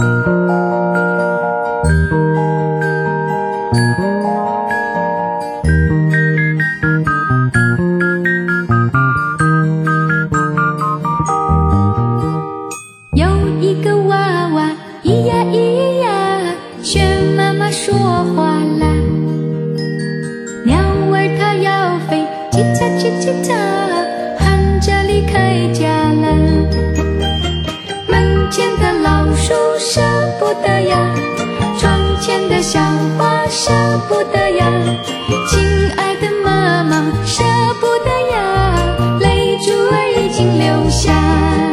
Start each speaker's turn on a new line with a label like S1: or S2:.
S1: 有一个娃娃，咿呀咿呀，学妈妈说话啦。鸟儿它要飞，叽喳叽叽喳，喊着离开家了。门前的老树舍不得呀，窗前的小花舍不得呀，亲爱的妈妈舍不得呀，泪珠儿已经流下。